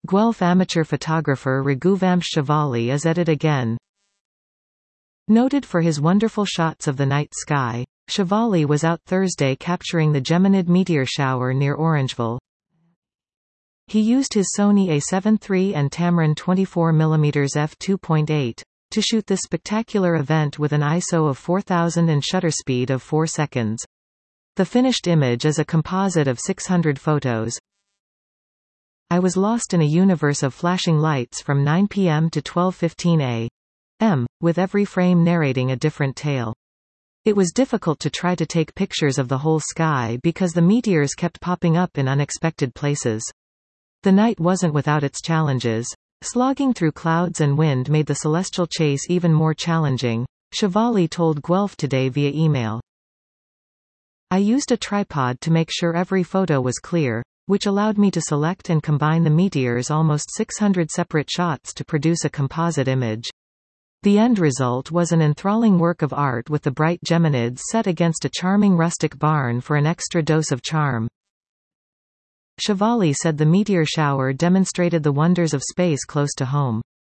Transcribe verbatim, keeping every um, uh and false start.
Guelph amateur photographer Raghuvamsh Shivali is at it again. Noted for his wonderful shots of the night sky, Shivali was out Thursday capturing the Geminid meteor shower near Orangeville. He used his Sony A seven three and Tamron twenty-four millimeter f two point eight to shoot this spectacular event with an I S O of four thousand and shutter speed of four seconds. The finished image is a composite of six hundred photos. I was lost in a universe of flashing lights from nine p m to twelve fifteen a m, with every frame narrating a different tale. It was difficult to try to take pictures of the whole sky because the meteors kept popping up in unexpected places. The night wasn't without its challenges. Slogging through clouds and wind made the celestial chase even more challenging, Shivali told Guelph Today via email. I used a tripod to make sure every photo was clear, which allowed me to select and combine the meteors' almost six hundred separate shots to produce a composite image. The end result was an enthralling work of art with the bright Geminids set against a charming rustic barn for an extra dose of charm. Shivali said the meteor shower demonstrated the wonders of space close to home.